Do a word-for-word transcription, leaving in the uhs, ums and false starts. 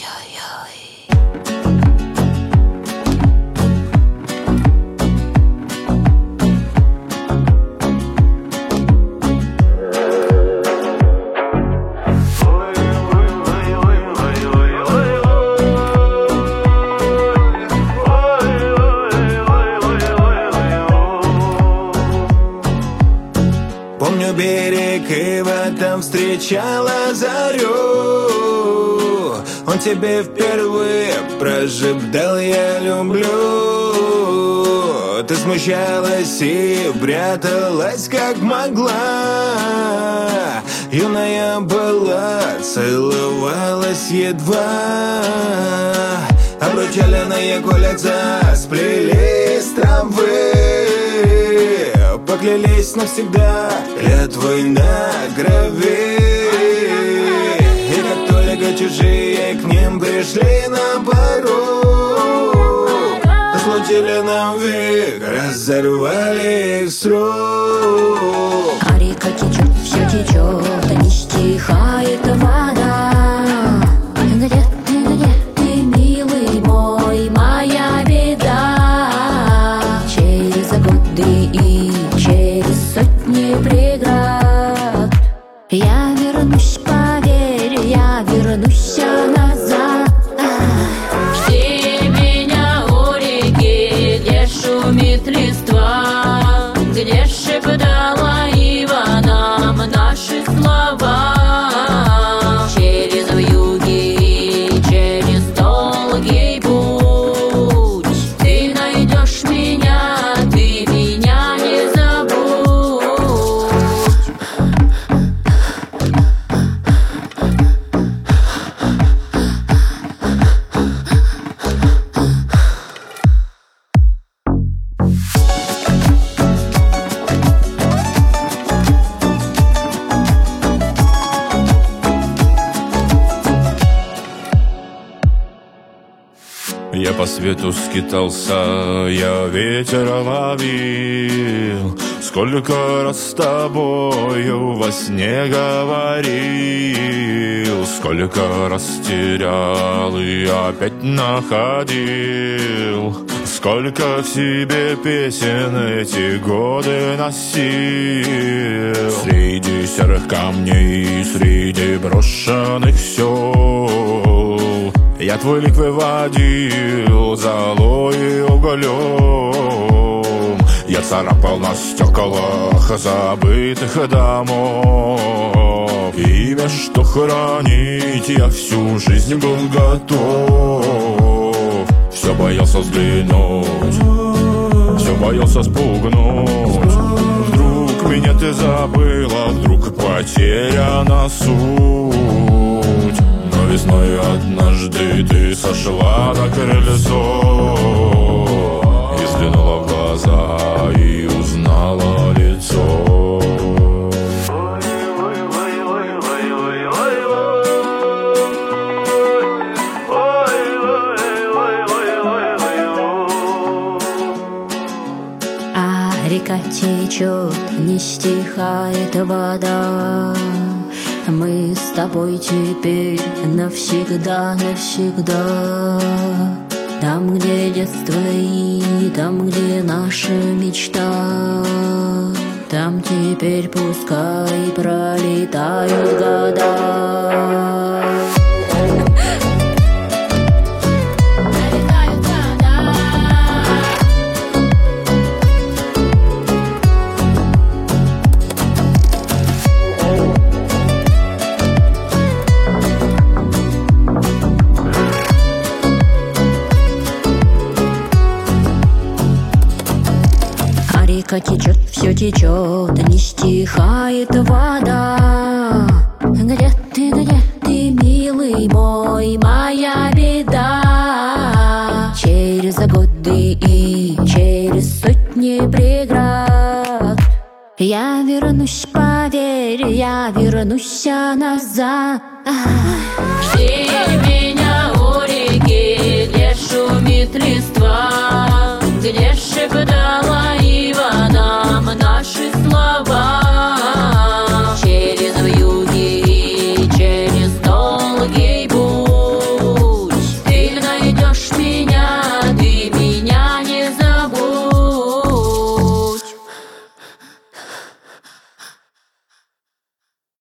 Помню берег и в этом встречала зарю. Он тебе впервые прошептал «я люблю». Ты смущалась и пряталась как могла. Юная была, целовалась едва. Обручальные кольца сплелись с травы. Поклялись навсегда клятвой на крови. И как только чужие к ним пришли на порог, случили нам век, разорвали их с рук. А река течет, все течет, а не стихает вода. Где ты, где ты, милый мой, моя беда? Через годы и через сотни преград я вернусь, поверь, я вернусь назад. Жди меня у реки, где шумит листва, где шептала ива нам наши слова. Через вьюги и через долгий путь ты найдешь меня, ты меня не забудь. Я по свету скитался, я ветер ловил. Сколько раз с тобою во сне говорил, сколько раз терял и опять находил. Сколько в себе песен эти годы носил. Среди серых камней, среди брошенных сел я твой лик выводил золой и углем. Я царапал на стеклах забытых домов. Имя, что хранить я всю жизнь был готов. Все боялся взглянуть, все боялся спугнуть. Вдруг меня ты забыла, вдруг потеряна суть. Но весной однажды ты сошла на крыльцо и взглянула в глаза и узнала лицо. А река течет, не стихает вода. Мы с тобой теперь навсегда, навсегда. Там, где детство и там, где наша мечта, там теперь пускай пролетают года. Река течет, все течет, не стихает вода. Где ты, где ты, милый мой, моя беда? Через годы и через сотни преград я вернусь, поверь, я вернусь назад. Жди меня у реки, где шумит листва, где шептала ива нам наши слова.